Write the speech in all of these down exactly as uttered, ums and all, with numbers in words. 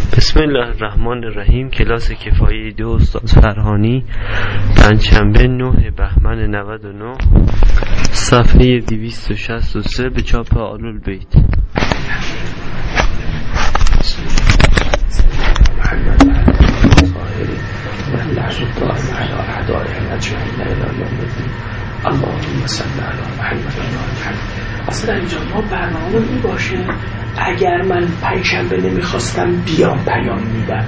بسم الله الرحمن الرحیم. کلاس کفایه دو استاد فرهانی، پنجشنبه نه بهمن نود و نه، صفحه دویست و شصت و سه به چاپ آل‌البیت. اللهم صل علی محمد. اصلا اینجا ما برنامه این باشه اگر من پنجشنبه نمیخواستم بیام پیام میدم،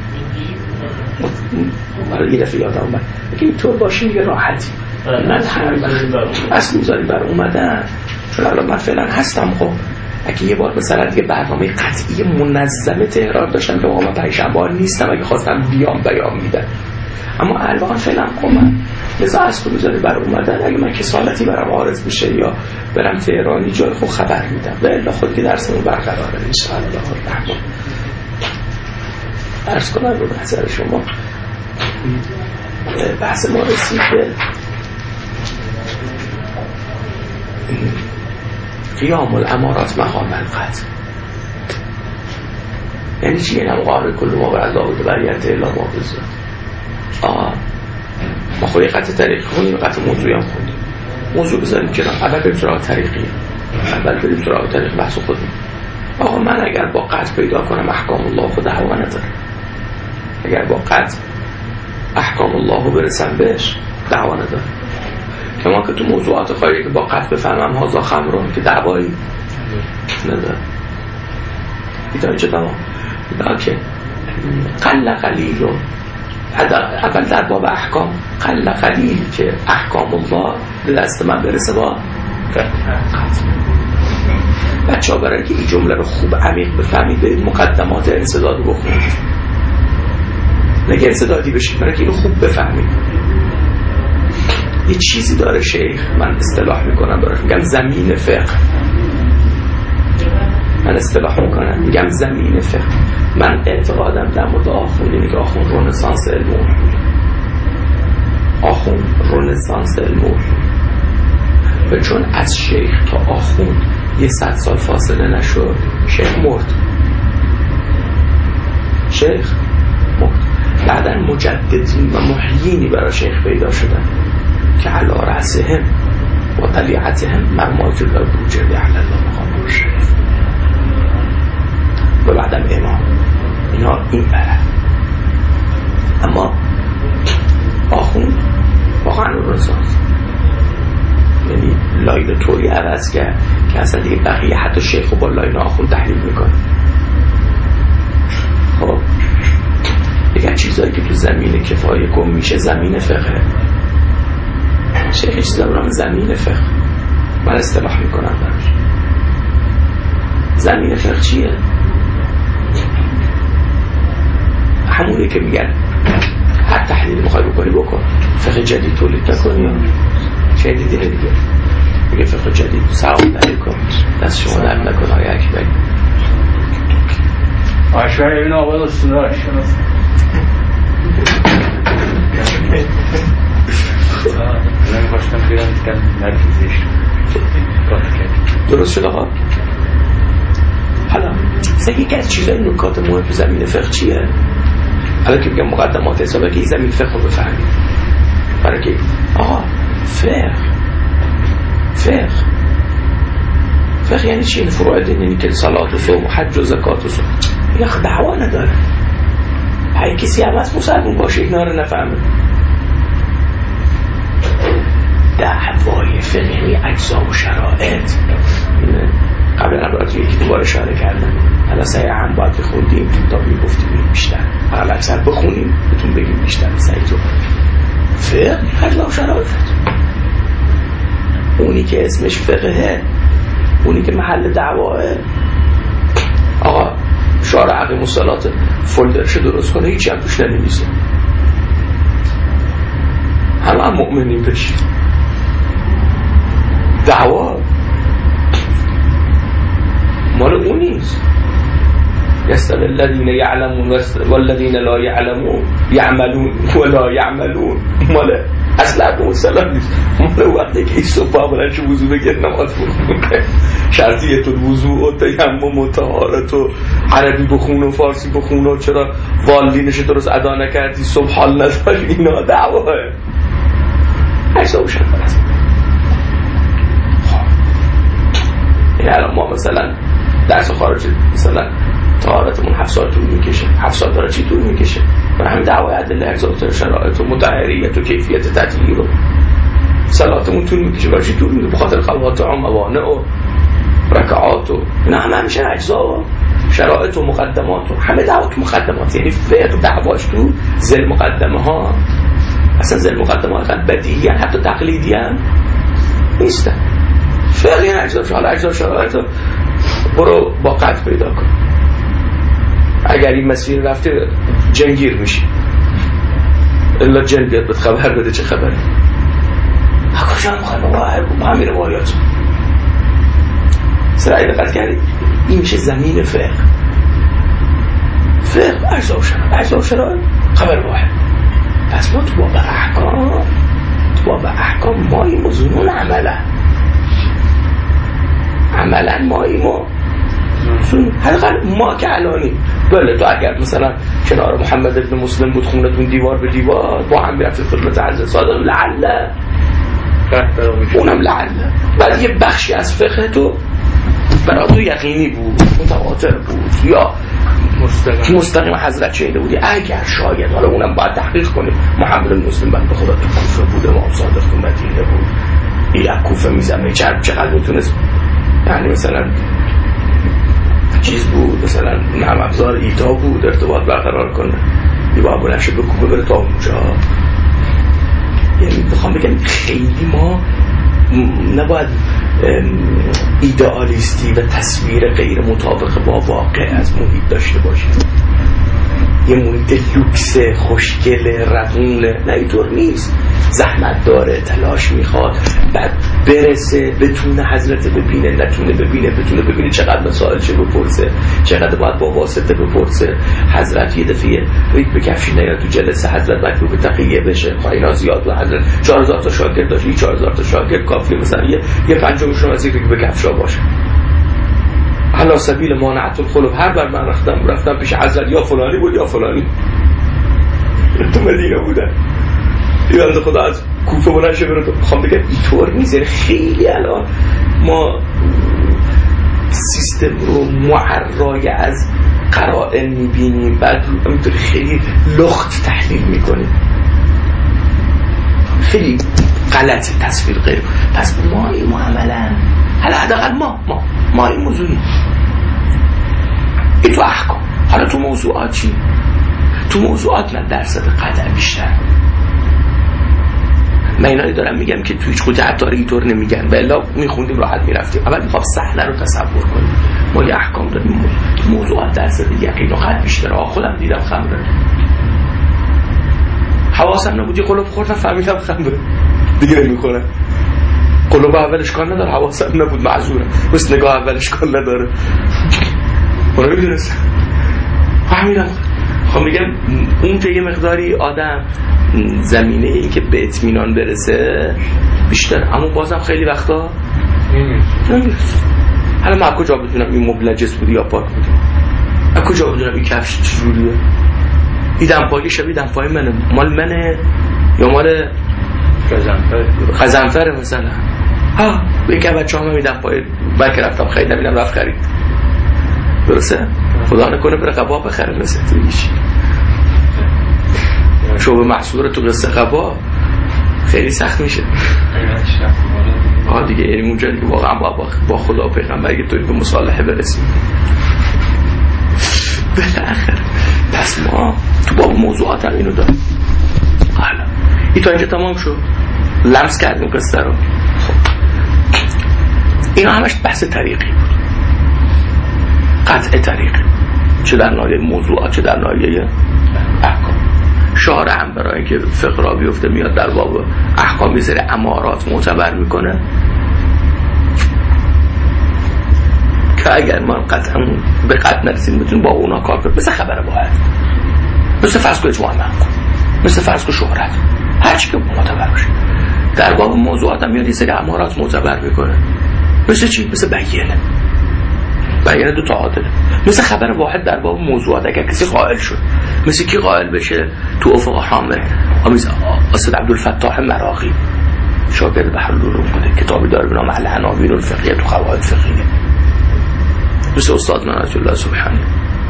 برای یه دفعه یادم اومد اگه اینطور باشه دیگه راحتی من اصلا میذاری بر اومدن، چون الان من فعلا هستم. خب اگه یه بار مثلا دیگه برنامه قطعی منظمه تهران داشتم که من پنجشنبه نیستم، اگه خواستم بیام پیام میدم. اما الان فعلا قومم لذا از تو بذاری بر اومدن، اگه من کسالتی برام عارض بشه یا برم تهرانی جای خود خبر میدم و الا خود که درسمون برقراره انشاءالله الرحمن. عرض کنم رو نظر شما بحث ما رسید به قیام الامارات مقام القتل. یعنی چی؟ یعنی مقابل کل ما بر الله و بریت الا ما بزرد. آه ما خود قطع طریق خونیم، قطع موضوعی هم خونیم. موضوع بذاریم کنار، اول بریم سراغ طریقی، اول بریم سراغ طریق بحث خودیم. آقا من اگر با قطع پیدا کنم احکام الله خود دعوا ندارم، اگر با قطع احکام الله برسم بهش دعوا ندارم. کما که تو موضوعات خواهی که با قطع بفهمم هازا خمرون که دعوایی ندارم. ایتا اینجا تمام. لیکن قل قلیل رو اول در باب احکام قل قلیل که احکام الله به دست من برسه با بچه ها برای که این جمله رو خوب عمیق بفهمید برید مقدمات انسداد رو بخونید، نگه انسدادی بشید، برای که این رو خوب بفهمید. یه چیزی داره شیخ، من اصطلاح میکنم براش میگم زمین فقه، من اصطلاح میکنم میگم زمین فقه. من اعتقادم در مورد آخوند اینه که آخوند رنسانس علم آخوند رنسانس علم و چون از شیخ تا آخوند یه صد سال فاصله نشد، شیخ مرد شیخ مرد بعدا مجددین و محیینی برای شیخ پیدا شدن که علی رأسهم و طلیعتهم مرمات الابوجه یعلی الله مقام الشریف و بعدم امام. اینا این طرف. اما آخوند واقعا رنسانس، یعنی لاین طوری عوض کرد که اصلا دیگه بقیه حتی شیخ با لاین آخوند تحلیل میکنه. خب دیگه چیزایی که تو زمین کفایه گم میشه زمین فقه. شیخ چیزا برام زمین فقه من اصطلاح میکنم براش. زمین فقه چیه؟ همونی که میگن هر تحلیل مخوای بکنی بکن، فقه جدید تولید نکنی. چه دیدی دیگه میگه فقه جدید سلام علیکم دست شما درد نکن آقای اکبری آشوار این آواز استوداش نمیخواستم بیرم دیگم نرکیزش درست شد آقا. حالا سه یکی از چیزای نکات مهم تو زمین فقه چیه؟ حالا که بگم مقدمات حسابه که این زمین فقه رو بفهمید. برای که آقا فقه فقه فقه یعنی چی؟ این فروع دین، یعنی که صلات و صوم و حج و زکات و صوم یه دعوا نداره. هر کسی هم از مسلمون باشه اینا رو نفهمه. دعوای فقه یعنی اجزا و شرائط. قبل نبرات یکی دوباره اشاره کردم. حالا سعی هم باید بخوندیم تا میگفتیم بیشتر، حالا اکثر بخونیم بهتون بگیم بیشتر. سعی تو فقه اجزا و شرائط، اونی که اسمش فقهه، اونی که محل دعواه. آقا شارع عقیم الصلات فولدرش درست کنه هیچی هم توش ننویسه، همه هم مؤمنین بشی. دعوا مال اون نیست. یستوی الذین یعلمون والذین لا یعلمون یعملون ولا یعملون، مال اصلا اون سلام نیست، حالا وقتی که این صبح بلند شو وضو بگیر نماز بخونه، شرطیه تو وضو و تیمم و طهارت و عربی بخون و فارسی بخون و چرا والدینش درست ادا نکردی، صبح حال نداری، اینا دعواه اجزا و شرط است. این الان ما مثلا درس خارج مثلا طهارتمون هفت ساعت طول میکشه، هفت ساعت داره چی طول میکشه؟ برای همین دعوای ادله اجزاء و شرایط و مطهریت و کیفیت تطهیر و صلاتمون طول میکشه. برای چی طول میکشه؟ بخاطر خلوات و موانع و رکعات و اینا همه همیشه اجزا و شرایط و مقدمات و همه دعوا تو مقدمات. یعنی فقه دعواش تو ذل مقدمه ها، اصلا ذل مقدمه ها بدیهی حتی تقلیدی هم نیستن. فقه این اجزا شرایط، اجزا شرایط برو با قطع پیدا کن. اگر این مسیر رفته جنگیر میشی، الا جن بیاد بهت خبر بده چه خبره. کجا میخوای با همین روایات سرعی دقت کردی؟ این میشه زمین فقه. فقه اجزا و شرایط، اجزا و شرایط خبر واحد. پس ما تو باب احکام، تو باب احکام ماییم و زنون عملا عملا ماییم و حداقل ما که الانی. بله تو اگر مثلا کنار محمد ابن مسلم بود خونتون دیوار به دیوار با هم میرفت خدمت حضرت صادق لعله، اونم لعله. ولی یه بخشی از فقه تو برای تو یقینی بود، متواتر بود یا مستقیم مستقیم حضرت شنیده بودی. اگر شاید حالا اونم باید تحقیق کنیم، محمد ابن مسلم بنده خدا تو کوفه بود، امام صادق تو مدینه بود، این کوفه میزنه چقدر میتونست یعنی مثلا چیز بود، مثلا نرم افزار ایتا بود ارتباط برقرار کنه، یه با بلند شد به کوفه بره تا اونجا. یعنی بخوام بگم خیلی ما نباید ایدئالیستی و تصویر غیر مطابق با واقع از محیط داشته باشیم. یه محیط لوکس خوشگله روونه، نه اینطور نیست. زحمت داره، تلاش میخواد، بعد برسه بتونه حضرت ببینه، نتونه ببینه بتونه ببینه، چقدر مسائل چه بپرسه، چقدر باید با واسطه بپرسه. حضرت یه دفعه ریک به کفشی نیاد تو جلسه حضرت مکروه تقیه بشه، خب اینا زیاد و حضرت چهار هزار تا شاگرد داشت، این چهار هزار تا شاگرد کافیه مثلا یه یه پنجمشون از ریک به کفشا باشه. علا سبیل مانعت الخلوب. هر بر من رفتم رفتم پیش حضرت یا فلانی بود یا فلانی تو مدینه بودن، یه بنده خدا از کوفه بلند شه بره. بخوام بگم اینطور نیست. خیلی الان ما سیستم رو معرای از قرائن میبینیم، بعد همینطور خیلی لخت تحلیل میکنیم، خیلی غلط تصویر غیر. پس ما این معاملن حالا حداقل ما ما ما این موضوعی این تو احکام. حالا تو موضوعات چی؟ تو موضوعات نه درصد قطع بیشتر. من اینایی دارم میگم که تو هیچ خود عطاری اینطور نمیگن، بلا میخوندیم راحت میرفتیم. اول میخوام صحنه رو تصور کنیم. ما یه احکام داریم، موضوعات درصد یقین و قطع بیشتر. خودم دیدم خمره، حواسم نبود، یه قلوب خوردم فهمیدم خمره دیگه نمیخورم. قلوب اولش کار نداره، حواسم نبود، معذورم. بس نگاه اولش کار نداره، اونو میدونستم فهمیدم. خب میگم اون که یه مقداری آدم زمینه این که به اطمینان برسه بیشتر، اما بازم خیلی وقتا نمیرسه. حالا من کجا بدونم این مبل نجس بودی یا پاک بودی؟ من کجا بدونم این کفش چجوریه؟ این دمپایی شبیه دمپایی منه، مال منه یا مال غزنفره مثلا. ها یکی بچه هم میدم پای من که رفتم خیلی نمیدم رفت خرید، درسته؟ خدا نکنه بره قبا بخره مثل تویش شعبه محصول تو قصه قبا خیلی سخت میشه. آه دیگه یعنی اونجا دیگه واقعا با, با خدا و پیغمبر یه طوری به مصالحه برسیم بالاخره. پس ما تو باب موضوعات هم اینو داریم. حالا این تا اینجا تمام شد، لمس کردیم قصه رو. اینا همش بحث طریقی بود، قطع طریقی، چه در ناحیه موضوعات چه در ناحیه احکام. شارع هم برای اینکه فقه را بیفته میاد در باب احکام یه سری امارات معتبر میکنه که اگر ما قطعا به قطع نرسیم بتونیم با اونا کار کنیم. مثل خبر باید، مثل فرض کو اجماع محکوم، مثل فرض کو شهرت، هر چی که معتبر باشه. در باب موضوعات هم میاد یه سری امارات معتبر میکنه. مثل چی؟ مثل بیانه. بیانه دو تا عادله. مثل خبر واحد در باب موضوعات اگر کسی قائل شد، مثل کی قائل بشه؟ تو افق حامد آمیز اسد عبدالفتاح مراغی، شاگرد بحرالعلوم بوده، کتابی داره به نام العناوین الفقهیه تو قواعد فقهیه. مثل استاد مناج الله سبحانی،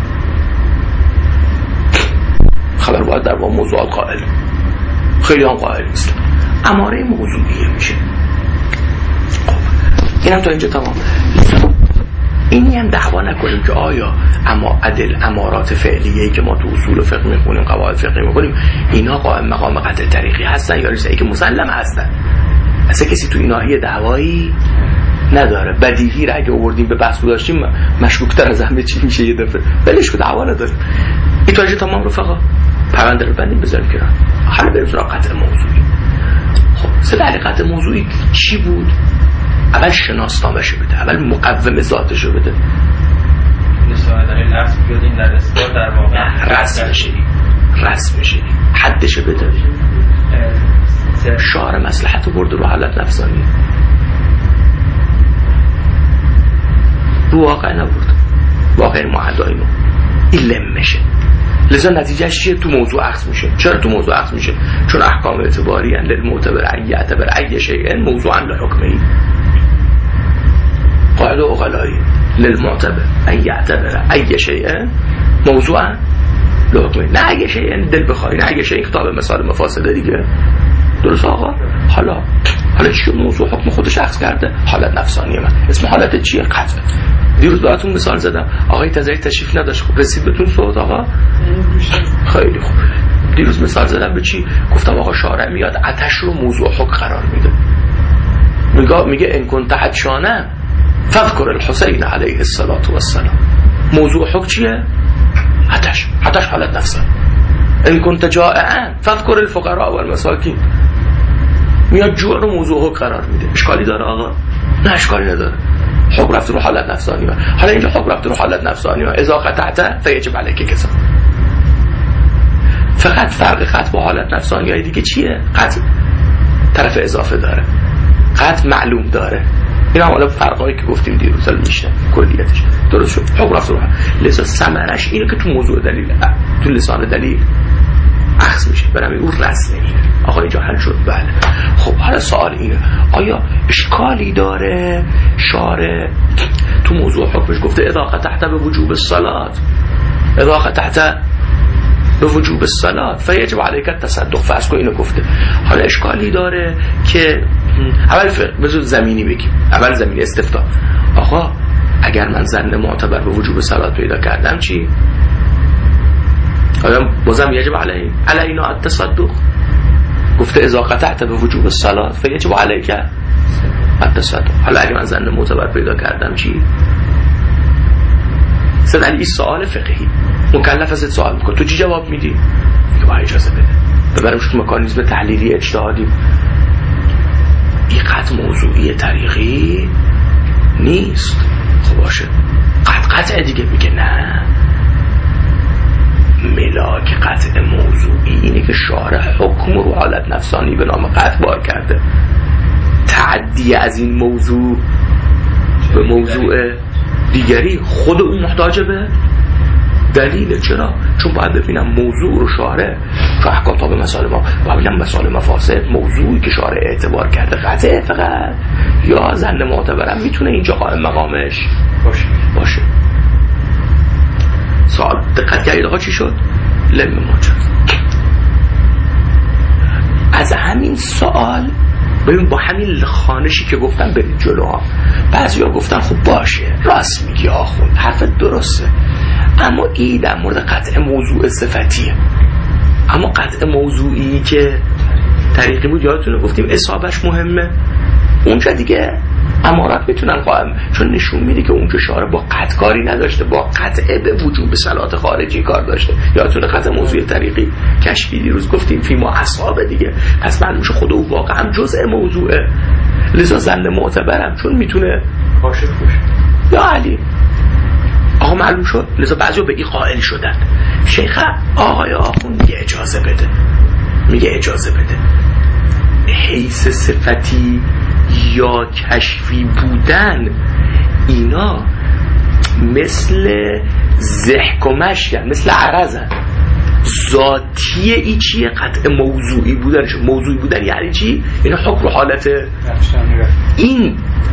خبر واحد در باب موضوعات قائل. خیلی هم قائل نیست. اماره موضوعیه میشه. خب اینم تا اینجا تمام. اینی هم دعوا نکنیم که آیا اما عدل امارات فعلیه‌ای که ما تو اصول فقه میخونیم، قواعد فقهی میخونیم، اینا قائم مقام قطع طریقی هستن یا نیستن، که مسلم هستن. اصلا کسی تو این ناحیه دعوایی نداره. بدیهی را اگه آوردیم به بحث داشتیم مشکوک‌تر از همه چی میشه. یه دفعه ولش کن، دعوا نداره. این تا اینجا تمام رفقا. پرونده رو بندیم بذاریم کنار. حالا بریم سراغ قطع موضوعی. خب سر قطع موضوعی چی بود؟ اول شناسنامه‌شو بده، اول مقوم ذاتشو بده. مثلا در این اصل بیاد این در اثبات در واقع رسم بشه، رسم بشه، حدشو بده. شعار مصلحت برد رو حالت نفسانی رو واقع نبرد، واقع معدای ما این لم میشه. لذا نتیجهش چیه؟ تو موضوع عکس میشه. چرا تو موضوع عکس میشه؟ چون احکام اعتباری ان للمعتبر ان یعتبر ای شیء موضوعا لحکمه. قاعده اغلایی للمعتبر ان یعتبر ای شیء موضوعا لحکمه. نه ای شیء دل بخوای، نه ای شیء کتاب مثال مفاسده دیگه. درست آقا؟ حالا حالا چیه موضوع حکم خودش عکس کرده؟ حالت نفسانی من. اسم حالت چیه؟ قطع. دیروز براتون مثال زدم، آقای تزایی تشریف نداشت، خب رسید بهتون صوت آقا؟ خیلی خوب. دیروز مثال زدم به چی؟ گفتم آقا شارع میاد آتش رو موضوع حکم قرار میده. میگه میگه ان کنت عطشانه فذكر الحسین علیه الصلاة والسلام. موضوع حکم چیه؟ آتش. آتش حالت نفسه. ان کنت جائعا فذكر الفقراء والمساکین. میاد جوع رو موضوع حکم قرار میده. اشکالی داره آقا؟ نه اشکالی نداره. حکم رفت رو حالت نفسانی من. حالا اینجا حکم رفت رو حالت نفسانی من اذا قطعت فیجب علیک کذا. فقط فرق قطع با حالت نفسانی های دیگه چیه؟ قطع طرف اضافه داره، قطع معلوم داره. این هم حالا فرقایی که گفتیم دیروز میشه کلیتش. درست شد؟ حکم رفت رو. لذا ثمرش اینه که تو موضوع دلیل، تو لسان دلیل اخذ میشه. برام اون رسم اینه. آقا اینجا حل شد. بله. خب حالا سوال اینه، آیا اشکالی داره شارع تو موضوع حکمش گفته اذا قطعت به وجوب الصلاة، اذا قطعت به وجوب الصلاة فیجب علیک التصدق، فرض کن اینو گفته. حالا اشکالی داره که اول بذار زمینی بگیم، اول زمینی استفتاء. آقا اگر من ظن معتبر به وجوب الصلاة پیدا کردم چی؟ آیا بازم یجب علی علینا التصدق؟ گفته اذا قطعت به وجوب الصلاة فیجب علیک التصدق. حالا اگه من ظن معتبر پیدا کردم چی؟ سن علی سوال فقهی مکلف ازت سوال میکنه، تو چی جواب میدی؟ که با اجازه بده ببرمش تو مکانیزم تحلیلی اجتهادی. این قطع موضوعی طریقی نیست. خب باشه قطع قطع دیگه. میگه نه، ملاک قطع موضوعی اینه که شارع حکم رو حالت نفسانی به نام قطع بار کرده. تعدی از این موضوع به موضوع دیگری خود اون محتاج به دلیله. چرا؟ چون باید ببینم موضوع رو شارع که احکام به مسائل ما باید ببینم مسائل مفاسد موضوعی که شارع اعتبار کرده قطعه فقط یا ظن معتبرم میتونه اینجا قائم مقامش باشه باشه. سوال دقت کردید آقا چی شد؟ لم ماجر. از همین سوال ببین با همین خانشی که گفتم برید جلو ها. بعضیا گفتن خب باشه راست میگی آخوند، حرفت درسته، اما این در مورد قطع موضوع صفتیه. اما قطع موضوعی که طریقی بود یادتونه گفتیم اصابش مهمه. اونجا دیگه امارات میتونن قائم، چون نشون میده که اونجا شارع با قطع کاری نداشته، با قطع به وجوب صلات خارجی کار داشته. یادتونه قطع موضوع طریقی کشفی دیروز گفتیم فی ما اصحاب دیگه. پس معلوم شه خود او واقعا جزء موضوعه. لذا ظن معتبرم چون میتونه کاشف باشه. یا علی آقا معلوم شد. لذا بعضیا به این قائل شدن. شیخ آقای آخوند میگه اجازه بده، میگه اجازه بده. حیث صفتی یا کشفی بودن اینا مثل ضحک و مشکن، مثل عرضن. ذاتی ای چیه؟ قطع موضوعی بودن. موضوعی بودن یعنی چی؟ این حکم و حالت، این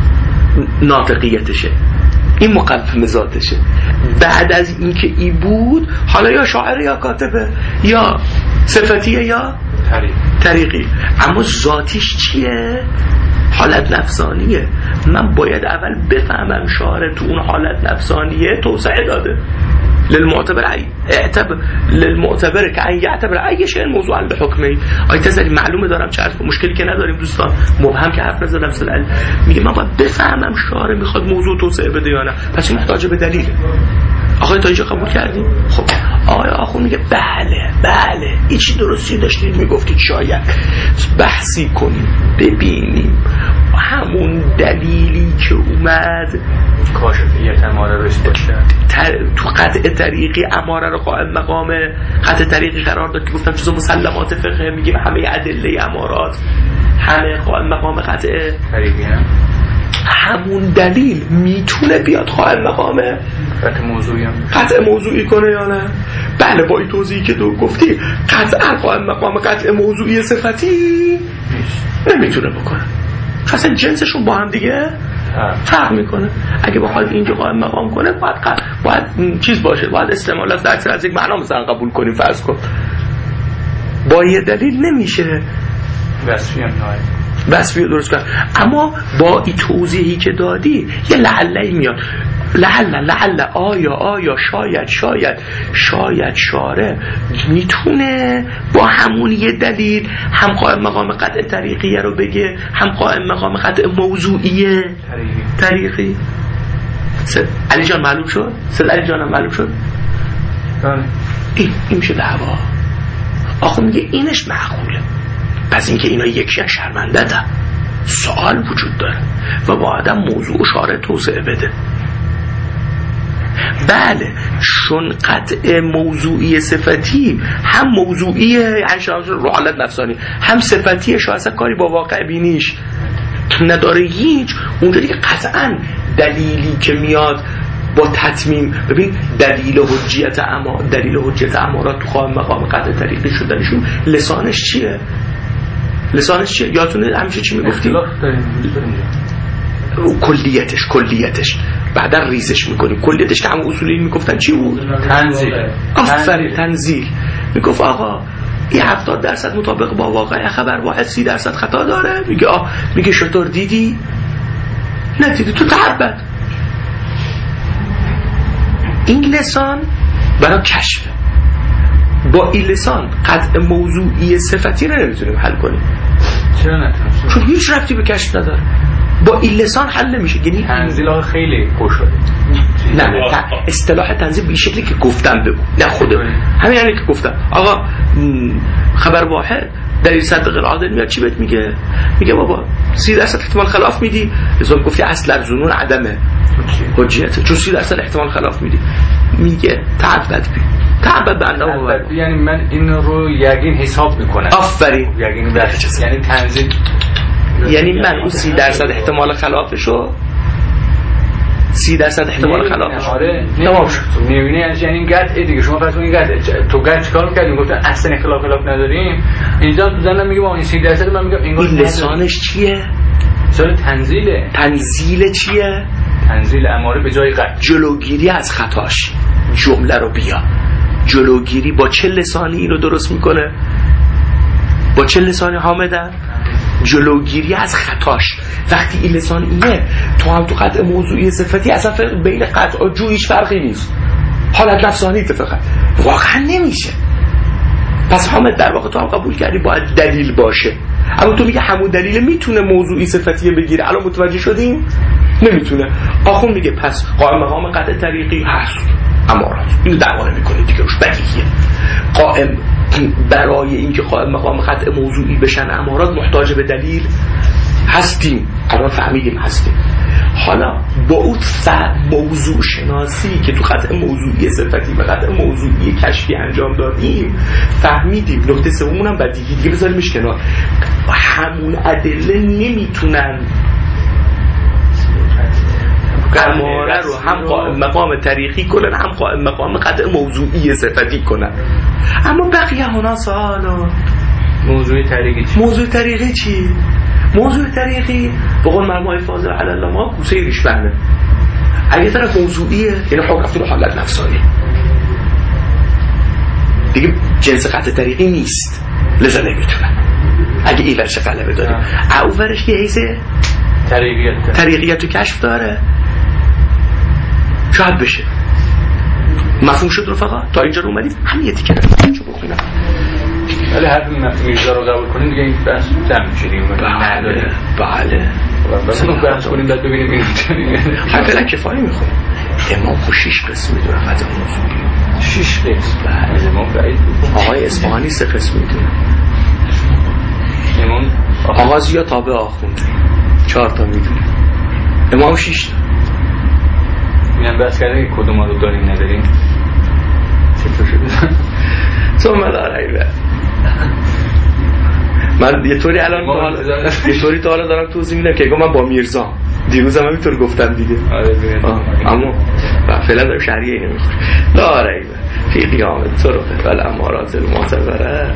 ناطقیتشه، این مقوم ذاتشه. بعد از اینکه ای بود حالا یا شاعر یا کاتبه یا صفتیه یا طریقی، اما ذاتیش چیه؟ حالت نفسانیه. من باید اول بفهمم شاعر تو اون حالت نفسانیه توسعه داده. للمعتبر اعتبر للمعتبر که این یعتبر ای شیء موضوعا لحکمه. آیه تزری معلومه دارم چه حرف مشکلی که نداریم دوستان، مبهم که حرف نزدم سلال میگه من باید بفهمم شاعر میخواد موضوع توسعه بده یا نه، پس محتاج به دلیل. آقای تا اینجا قبول کردیم؟ خب آقای آخون میگه بله بله این چی درستی داشتید میگفتید، شاید بحثی کنیم ببینیم همون دلیلی که اومد کاشفیت اماره روش باشه تو قطع طریقی اماره رو قائم مقام قطع طریقی قرار داد که گفتم جزو مسلمات فقه، میگیم همه ادله امارات همه قائم مقام قطع طریقی هم. همون دلیل میتونه بیاد قائم مقام قطع موضوعی هم قطع موضوعی کنه یا نه؟ بله با این توضیحی که تو گفتی قطعا قائم مقام قطع موضوعی صفتی نمیتونه بکنه، چون اصلا جنسشون با هم دیگه فرق میکنه. اگه بخواد اینجا قائم مقام کنه باید ق... باید چیز باشه، باید استعمال از درس از یک معنا مثلا قبول کنیم فرض کن. با یه دلیل نمیشه وصفی هم نهایی وصفی رو درست کنه. اما با این توضیحی که دادی یه لعله‌ای میاد، لعل لعل آیا آیا شاید شاید شاید شاره میتونه با همون یه دلیل هم قائم مقام قطع طریقیه رو بگه هم قائم مقام قطع موضوعیه طریقی. علی جان معلوم شد؟ سل علی جان هم معلوم شد؟ این این میشه دعوا. آخه میگه اینش معقوله، پس اینکه اینا یکیان شرمنده ده سوال وجود داره و با آدم موضوع شاره توسعه بده. بله چون قطع موضوعی صفتی هم موضوعیه یعنی شاید رو حالت نفسانی، هم صفتیه شاید اصلا کاری با واقع بینیش نداره هیچ. اونجوری که قطعا دلیلی که میاد با تتمیم، ببین دلیل حجیت اما دلیل حجیت امارات تو قائم مقام قطع طریقی شدنشون لسانش چیه؟ لسانش چیه؟ یادتونه همیشه چی میگفتیم؟ کلیتش کلیتش بعدا ریزش میکنیم. کلیتش که همون اصولی میگفتن چی بود؟ تنزیل. آفرین تنزیل. میگفت آقا این هفتاد درصد مطابق با واقع خبر واحد سی درصد خطا داره. میگه آه میگه شطور دیدی؟ ندیدی تو تعبد. این لسان برای کشف، با این لسان قطع موضوعی صفتی رو نمیتونیم حل کنیم. چرا نتونیم؟ چون هیچ ربطی به کشف نداره. با این لسان حل نمیشه. یعنی تنزیل ها خیلی گشاده. نه نه اصطلاح تنزیل به شکلی که گفتم بگو، نه خوده همین یعنی که گفتم آقا خبر واحد دلیل صدق العادل میاد چی بهت میگه؟ میگه بابا سی درصد احتمال خلاف میدی، لازم گفتی اصل در ظنون عدمه حجیت، چون سی درصد احتمال خلاف میدی. میگه تعبد بی تعبد به اندام باور، یعنی من این رو یقین حساب میکنم. آفرین یقین بخش، یعنی تنزیل، یعنی من اون سی درصد احتمال خلافشو سی درصد احتمال خلافش آره تمام شد. میبینی یعنی قطعه دیگه. شما پس اون قطعه تو قطع چیکار می‌کردیم؟ گفتن اصلا اختلاف خلاف نداریم. اینجا تو زنم میگه با این سی درصد من میگم انگار این لسانش چیه؟ لسان تنزیله. تنزیل چیه؟ تنزیل اماره به جای قطع، جلوگیری از خطاش. جمله رو بیا جلوگیری با چه لسانی اینو درست میکنه؟ با چه لسانی حامدن؟ جلوگیری از خطاش. وقتی این لسان اینه تو هم تو قطع موضوعی صفتی اصلا فرق بین قطع و جو هیچ فرقی نیست، حالت نفسانی فقط واقعا نمیشه. پس حامد در واقع تو هم قبول کردی باید دلیل باشه، اما تو میگه همون دلیل میتونه موضوعی صفتیه بگیره. الان متوجه شدیم؟ نمیتونه. آخون میگه پس قائم مقام قطع طریقی هست امارات، اینو دعوا نمیکنه دیگه، روش بدیهیه. قائم برای اینکه قائم مقام قطع موضوعی بشن امارات محتاج به دلیل هستیم. الان فهمیدیم هستیم. حالا با اون موضوع شناسی که تو قطع موضوعی صفتی و قطع موضوعی کشفی انجام دادیم فهمیدیم. نکته سومون هم بدیهی دیگه بذاریمش کنار. همون ادله نمیتونن اماره رو هم قائم مقام طریقی کنن هم قائم مقام قطع موضوعی صفتی کنن. اما بقیه هنا سوالا موضوع طریقی چی؟ موضوع طریقی چی؟ موضوع طریقی بقول مرموهای فاضل علی الله ما کوسه ریش بنده. اگه طرف موضوعیه یعنی حکم رفته به حالت نفسانی دیگه جنس قطع طریقی نیست، لذا نمیتونن. اگه این ورش غلبه داریم او ورش یه حیثه طریقیت طریقیت رو کشف داره شاید بشه. مفهوم شد رفقا؟ تا اینجا رو اومدید همین یه تیکه رو بخونم. ولی هر میرزا رو قبول کنیم دیگه این بحث جمع میشیم. بله بله بس اون بحث کنیم بعد ببینیم این هر فعلا کفایه میخونیم. امام خو شیش قسم میدونه قطع موضوعی. شیش قسم؟ بله. امام بعید آقای اصفهانی سه قسم میدونه. امام آقا زیا تابع آخونده چهار تا میدونه. امام شیش تا. میان بحث کردن که کدوم رو داریم نداریم چطور شده؟ ثم لا ریب. من یه طوری الان یه طوری تا حالا دارم توضیح میدم که من با میرزا دیروز هم همینطور گفتم دیگه. اما فعلا دارم شرعیه نمیخورم. لا ریب فی قیام الطرق والامارات المعتبره.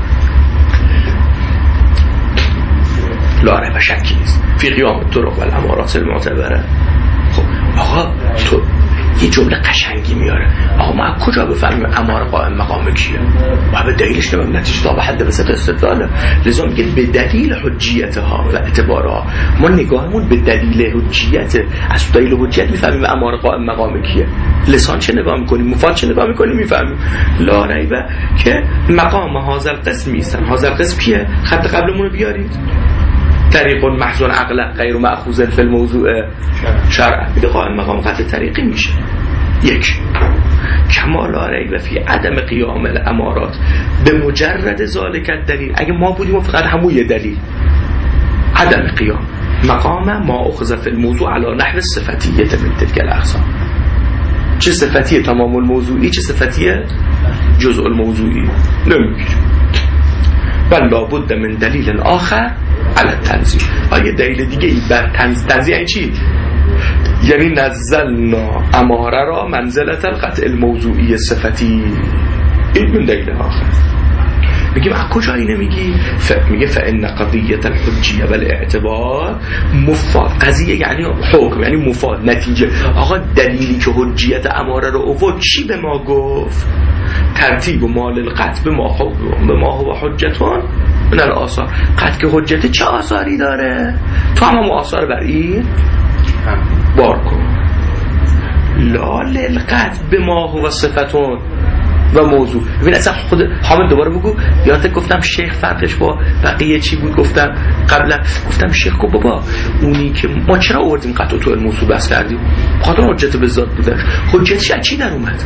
لا ریب شکی نیست فی قیام الطرق والامارات المعتبره. خب آقا تو یه جمله قشنگی میاره. آقا ما کجا بفهمیم اماره قائم مقام کیه؟ ما به دلیلش نمیم نتیجه تا به حد بسط استدلاله. لذا میگه به دلیل حجیتها و اعتبارها. ما نگاهمون به دلیل حجیت، از دلیل حجیت میفهمیم اماره قائم مقام کیه. لسان چه نگاه میکنیم، مفاد چه نگاه میکنیم میفهمیم. لا ریبه که مقام هازل قسم میستن. هازل قسم کیه؟ خط قبلمون رو بیارید. طریق محضون عقلا غیر مأخوذ فی الموضوع شرعا. میگه قائم مقام قطع طریقی میشه. یک کمال لا ریب فی عدم قیام الامارات به مجرد ذالک الدلیل. اگه ما بودیم و فقط همون یه دلیل عدم قیام مقام ما اخذ فی الموضوع علی نحو صفتیه من تلک الاقسام. چه صفتیه تمام الموضوعی، چه صفتیه جزء الموضوعی نمیگیره. بل لابد من دلیل آخر علی تنزیل. آیه دلیل دیگه ای بر تنز... تنزیل یعنی چی؟ یعنی نزلنا اماره را منزلت القطع الموضوعی صفتی. این من دلیل آخر. میگیم از کجا اینه میگی؟ ف... میگه فإن قضیة الحجیه والاعتبار مفاد. قضیه یعنی حکم یعنی مفاد نتیجه. آقا دلیلی که حجیت اماره رو اوورد چی به ما گفت؟ ترتیب مال القطع به ما به ما هو حجتون من الآثار. قطع که حجت چه آثاری داره؟ تو هم هم آثار بر این بار کن. لا للقطع به ما هو صفتون و موضوع. ببین اصلا خود حامد دوباره بگو. یادت گفتم شیخ فرقش با بقیه چی بود؟ گفتم قبلا گفتم شیخ کو بابا اونی که ما چرا آوردیم قطع تو الموضوع بس کردیم؟ خاطر حجت به ذات بودش. حجتش از چی در اومد؟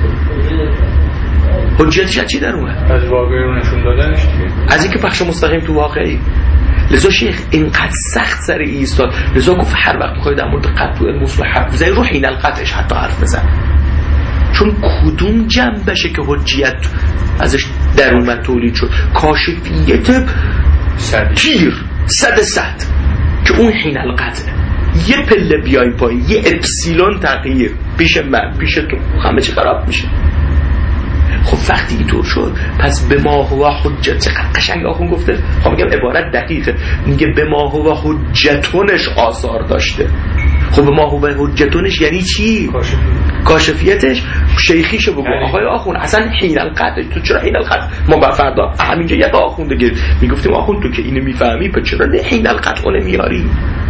حجتش از چی در اومد؟ از واقعی رو نشون دادنش دیگه. از اینکه پخش مستقیم تو واقعی. لذا شیخ اینقدر سخت سر ایستاد. لذا گفت هر وقت میخواید در مورد قطع الموضوع حرف بزنی رو حین القطعش حتی حرف بزن. چون کدوم جنبشه که حجیت ازش در اومد تولید شد؟ کاشفیت پیر صد صد که اون حین القطع یه پله بیای پایین یه اپسیلون تغییر پیش من پیش تو همه چی خراب میشه. خب وقتی اینطور شد پس به ما هو حجت. چقدر قشنگ آخون گفته. خب میگم عبارت دقیقه. میگه به ما هو حجتونش آثار داشته. خب به ما هو حجتونش یعنی چی؟ کاشفیت. کاشفیتش شیخیشو بگو. آقای آخون اصلا حین القطع تو چرا حین القطع ما با فردا همینجا یه آخون دیگه میگفتیم آخون تو که اینو میفهمی پس چرا حین القطع اون میاری؟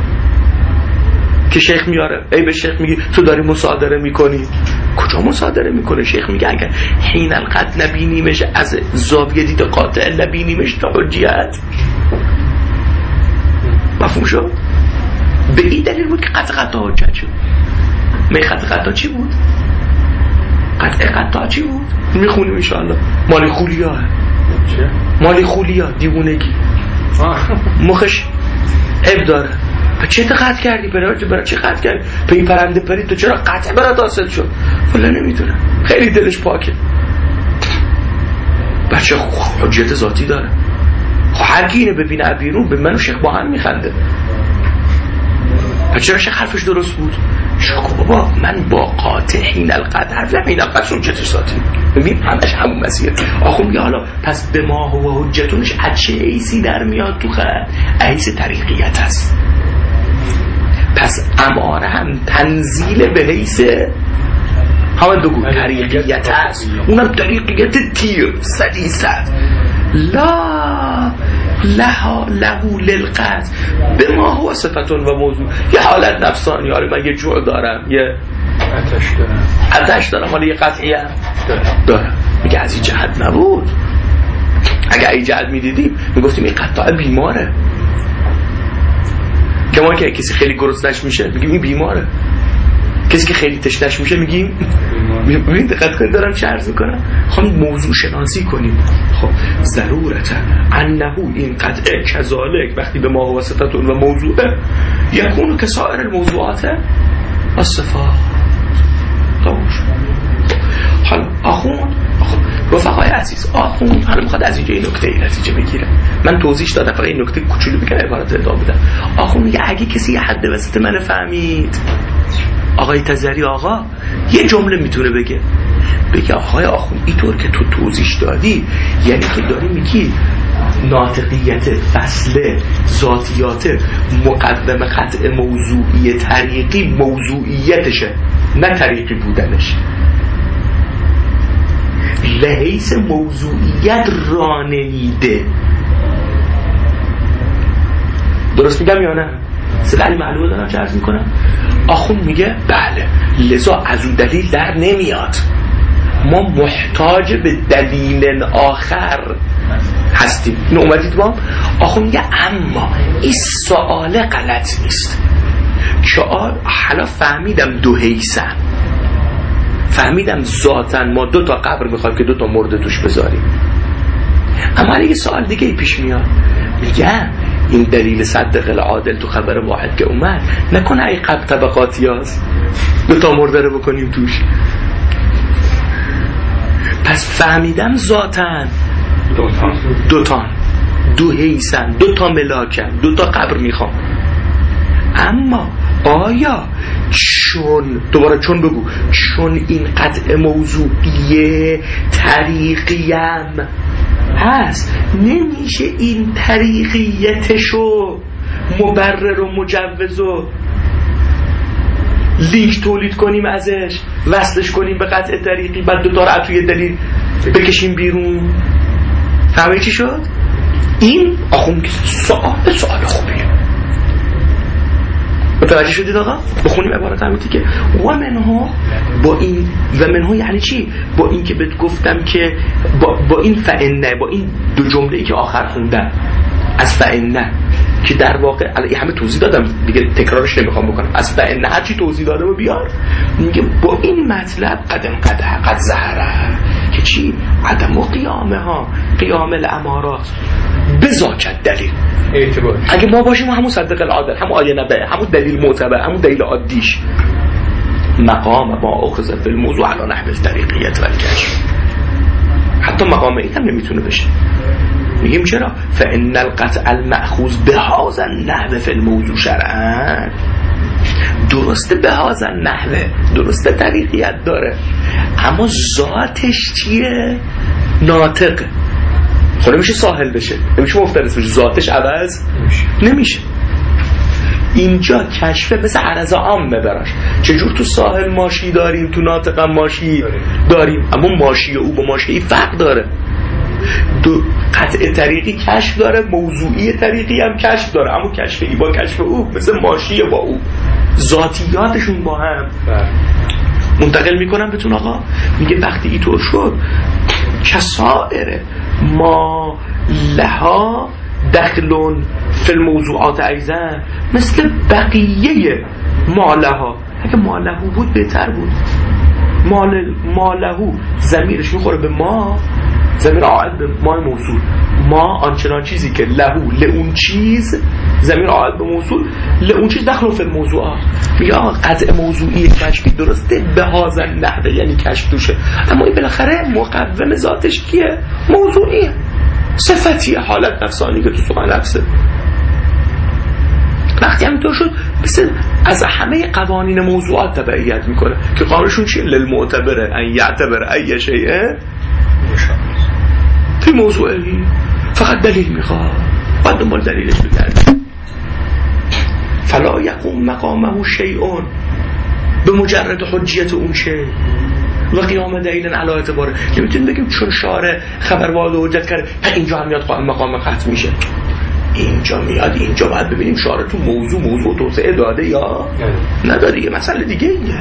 که شیخ میاره ای به شیخ میگی تو داری مصادره میکنی. کجا مصادره میکنه؟ شیخ میگه اگر حین القطع نبینیمش از زاویه دید قاطع نبینیمش تا حجیت. مفهوم شد؟ به این دلیل بود که قطع قطع حجت شد. می قطع قطع چی بود؟ قطع قطع چی بود؟ میخونیم انشاءالله. مالی خولیا چه؟ مالی خولیا دیوونگی مخش عیب داره. و چه قطع کردی؟ برای برای چه قطع کردی؟ پی پرنده پرید تو چرا قطع برات حاصل شد؟ ولی نمیدونم، خیلی دلش پاکه، بچه حجیت ذاتی داره. هر کی اینو ببینه بیرون به من و شیخ با هم میخنده. چرا شیخ حرفش درست بود؟ شیخ بابا من با قاطعین القدر حرف نمین القدر حجیت ذاتی ببین همش همون مسیح. آخو میگه حالا پس به ما و حجتونش از چه حیثی در میاد تو خط؟ حیث طریقیت هست. پس اماره هم تنزیل به حیث همه دو گونه طریقیت هست، اونم طریقیت تیر سدیست. لا لها لهو للقدر به ما هو صفتون و موضوع. یه حالت نفسانی، حالا من یه جوع دارم، یه آتش دارم آتش دارم حالا یه قطعی هم دارم. میگه از این جهت نبود. اگه این جهت میدیدیم میگفتیم این قطعه بیماره. که ما که کسی خیلی گرسنش میشه میگیم این بیماره، کسی که خیلی تشنش میشه میگیم ببین دقت کنید دارم چه عرض میکنم. خب موضوع شناسی کنیم. خب ضرورتا انه این قطعه کذالک وقتی به ما واسطتون و موضوعه یکونو که سایر الموضوعات الصفات. طوش حالا آخوند رفقای عزیز، آخوند حالا میخواد از اینجا این نکته ای نتیجه بگیره. من توضیحش دادم، فقط این نکته کوچولو بگم عبارت ادامه بدم. آخوند میگه اگه کسی یه حد وسط من فهمید، آقای تزری آقا یه جمله میتونه بگه بگه آقای آخوند اینطور که تو توضیح دادی یعنی تو داری میگی ناطقیت فصل ذاتیات مقدم قطع موضوعی طریقی موضوعیتشه نه طریقی بودنش، لحیث موضوعیت را نمیده. درست میگم یا نه؟ سلالی معلومه دارم چه عرض میکنم؟ آخون میگه بله لذا از اون دلیل در نمیاد، ما محتاج به دلیل آخر هستیم. اینو اومدید با؟ آخون میگه اما این سوال غلط نیست که حالا فهمیدم دو حیثم، فهمیدم ذاتن ما دو تا قبر میخوایم که دو تا مرده توش بذاریم، اما یه سوال دیگه پیش میاد. میگم این دلیل صدق العادل تو خبر واحد که اومد نکنه ای قبر طبقاتی هست دو تا مرده رو بکنیم توش. پس فهمیدم ذاتن دو تا دو حیثن دو تا ملاکن دو تا قبر میخوام، اما آیا چون دوباره چون بگو چون این قطع موضوعیه طریقیم هست نمیشه این طریقیتشو مبرر و مجوز و لینک تولید کنیم ازش وصلش کنیم به قطع طریقی بعد دوتا رو توی دلیل بکشیم بیرون. فهمی چی شد؟ این آخون که سوال سوال خوبیه. متوجه شدید آقا؟ بخونیم عبارت همیتی که و منها با این و منها یعنی چی؟ با این که بهت گفتم که با, با این فعنه با این دو جمله ای که آخر خوندم از فعنه که در واقع الان همه توضیح دادم دیگه تکرارش نمیخوام بکنم. از فعنه هر چی توضیح دادم و بیار میگه با این مطلب قدم قد قد ظهره که چی؟ عدم و قیامه ها قیام الامارات بذاکت دلیل اعتبار. اگه ما باشیم همون صدق العادل همون آیه نبه همون دلیل معتبر همون دلیل عادیش مقام ما اخذ فی الموضوع علی نحو الطریقیت و الکشف. حتی مقام این هم نمیتونه بشه. میگیم چرا؟ فإن القطع المأخوذ بهذا النحو فی الموضوع شرعا درسته بهذا النحو درسته طریقیت داره اما ذاتش چیه؟ ناطق. خب نمیشه ساحل بشه نمیشه مفترس بشه ذاتش عوض نمیشه. اینجا کشفه مثل عرض عامه براش. چجور تو ساحل ماشی داریم تو ناطق هم ماشی داریم اما ماشی او با ماشی فرق داره. دو قطع طریقی کشف داره موضوعی طریقی هم کشف داره اما کشف ای با کشف او مثل ماشی با او ذاتیاتشون با هم منتقل میکنم بهتون آقا. میگه وقتی اینطور شد کسائر ما لها دخلون فی الموضوعات ایضا مثل بقیه ما لها. اگه ما لهو بود بهتر بود. ما لهو ضمیرش میخوره به ما ضمیر عائد به ما موصول ما آنچنان چیزی که لهو لئون چیز زمین عائد به موضوع لئون چیز داخل فی الموضوع میگه آقا قطع موضوعی کشفی درسته به هازن نحوه یعنی کشف توشه اما این بالاخره مقوم ذاتش کیه؟ موضوعیه صفتیه حالت نفسانی که تو سوال نفسه وقتی همینطور شد مثل از همه قوانین موضوعات تبعیت میکنه که قانونشون چیه؟ للمعتبره ان یعتبر ای شیء فی موضوعی فقط دلیل میخواد باید دنبال دلیلش بگردیم فلا یقوم مقامه شیء به مجرد حجیت اون شیء و قیام دلیل علی اعتباره نمیتونیم بگیم چون شارع خبر وارد حجت کرده اینجا هم میاد قائم مقام قطع میشه اینجا میاد اینجا باید ببینیم شارع تو موضوع موضوع توسعه داده یا نداده یه مسئله دیگه ایه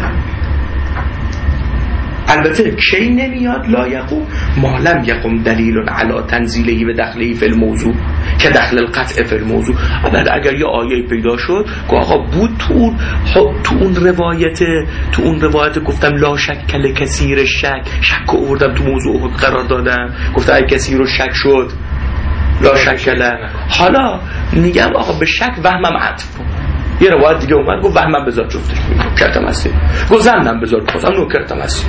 البته کی نمیاد لا یقوم ما لم یقوم دلیل علی تنزیله و دخله فی الموضوع که دخل القطع فی الموضوع اگر یه آیه پیدا شد که آقا بود تو تو اون روایت تو اون روایت گفتم لا شک کل کثیر شک شک رو آوردم تو موضوع قرار دادم گفتم اگه کسی رو شک شد لا شک له حالا میگم آقا به شک وهمم عطف کن یه روایت دیگه اومد گفت وهمم بذار جفتش میگم کرتم هستی گفت زنم بذار بخواستم نو کرتم هستی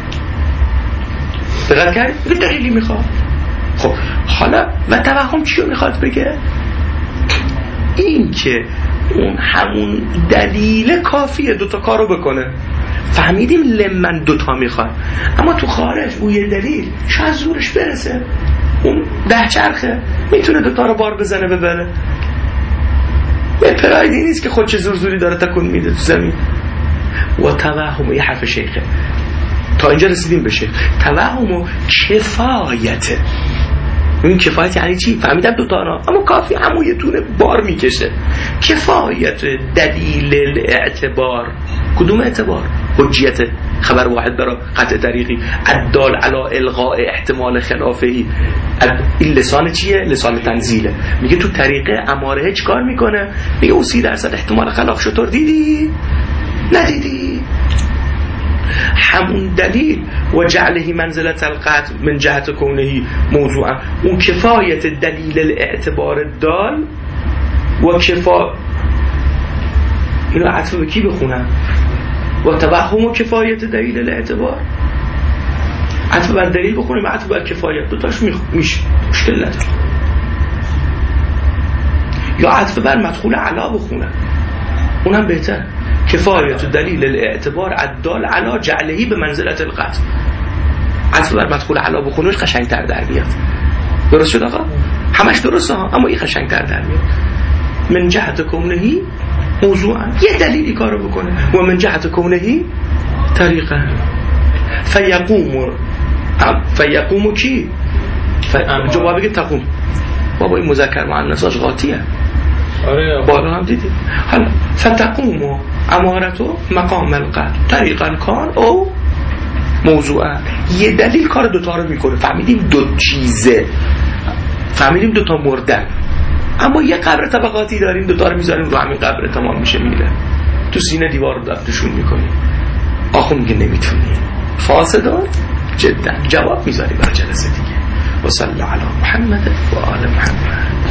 دقیق کرد یه دلیلی میخواد خب حالا و توهم چی رو میخواد بگه این که اون همون دلیل کافیه دوتا کارو بکنه فهمیدیم لمن دوتا میخواد اما تو خارج اون یه دلیل شاید زورش برسه اون ده چرخه میتونه دوتا رو بار بزنه ببره یه پرایدی نیست که خودش زور زوری داره تکون میده تو زمین و توهم یه حرف شیخه تا اینجا رسیدیم بشه توهم و کفایته این کفایت یعنی چی؟ فهمیدم دوتا را اما کافی همون یه تونه بار میکشه کفایت دلیل اعتبار کدوم اعتبار؟ حجیت خبر واحد برای قطع طریقی الدال علی الغاء احتمال خلافهی این لسان چیه؟ لسان تنزیله میگه تو طریقه اماره چی کار میکنه؟ میگه اون سی درصد احتمال خلاف شطور دیدی؟ ندیدی؟ همون دلیل و جعله منزلت القطع من جهت کونه موضوعا اون کفایت دلیل الاعتبار دال و کفا اینو عطف به کی بخونم و توهم و کفایت دلیل الاعتبار عطف بر دلیل بخونیم عطف بر کفایت دوتاش میشه مشکل نداره یا عطف بر مدخول علا بخونم اونم بهتر کفایت دلیل الاعتبار الدال علا جعلهی به منزلت القطع عطف بر مدخول علا بخونوش قشنگتر در بیاد درست شد آقا؟ همش درسته ها اما این قشنگتر در بیاد من جهت کونهی موضوعا یه دلیلی کارو بکنه و من جهت کونهی طریقه فیقوم فیقوم کی؟ جواب بگه تقوم بابا این مذکر مؤنثاش قاطیه آره بالا هم دیدی حالا فتقوم امارتو مقام القطع طریقا کان او موضوعا یه دلیل کار دوتا رو میکنه فهمیدیم دو چیزه فهمیدیم دوتا مردن اما یه قبر طبقاتی داریم دوتا رو میذاریم رو همین قبر تمام میشه میله تو سینه دیوار رو دفتشون میکنیم آخو میگه نمیتونی فاسدار جدا جواب میذاری برای جلسه دیگه و صلی علی محمد و آل محمد